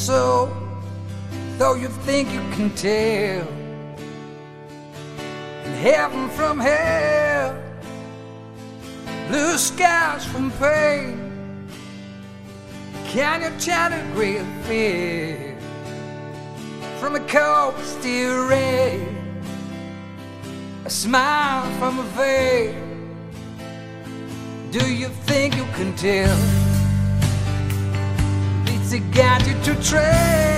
soul, though you think you can tell. And heaven from hell, blue skies from pain. Can you chant a great fear from a cold steel rain? A smile from a veil. Do you think you can tell? It's a guide you to trail.